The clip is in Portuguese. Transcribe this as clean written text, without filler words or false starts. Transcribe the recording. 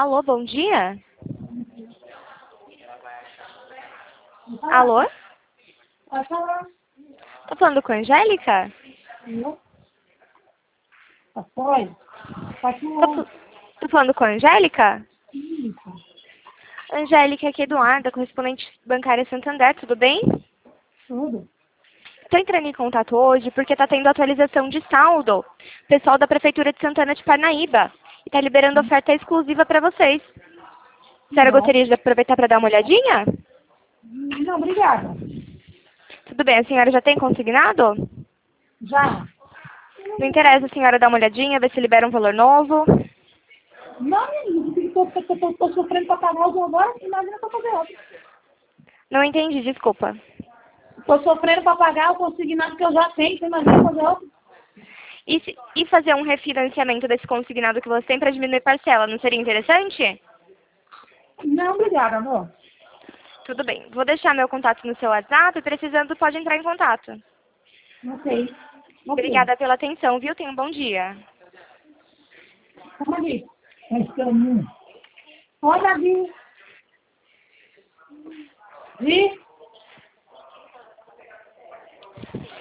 Alô, bom dia? Alô? Pode falar. Tô falando com a Angélica? Não? Pode? Pode Tô, falar. tô falando com a Angélica? Isso. Angélica, aqui é Eduarda, correspondente bancária Santander, tudo bem? Tudo. Estou entrando em contato hoje porque está tendo atualização de saldo. Pessoal da Prefeitura de Santana de Parnaíba. E está liberando oferta exclusiva para vocês. A senhora Bom. gostaria de aproveitar para dar uma olhadinha? Não, obrigada. Tudo bem, a senhora já tem consignado? Já. Não interessa a senhora dar uma olhadinha, ver se libera um valor novo? Não, estou sofrendo para pagar os agora, imagina para fazer outro. Não entendi, desculpa. Estou sofrendo para pagar o consignado que eu já tenho, você imagina fazer outro? E fazer um refinanciamento desse consignado que você tem para diminuir parcela, não seria interessante? Não, obrigada, amor. Tudo bem. Vou deixar meu contato no seu WhatsApp e precisando pode entrar em contato. Ok. Ok. Obrigada pela atenção, viu? Tenha um bom dia. Como é que é? Esse caminho. Oi, Davi. Vi?